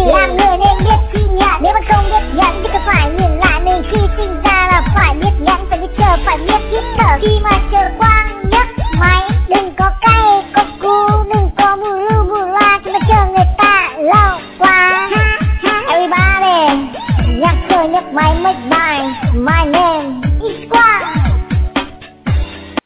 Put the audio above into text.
Làm người nên biết chi nhận, nếu mà không biết nhận thì cứ phải nhìn lại mình. Khi sinh ra là phải biết nhẫn, phải biết chờ, phải biết hít thở. Khi mà chờ qua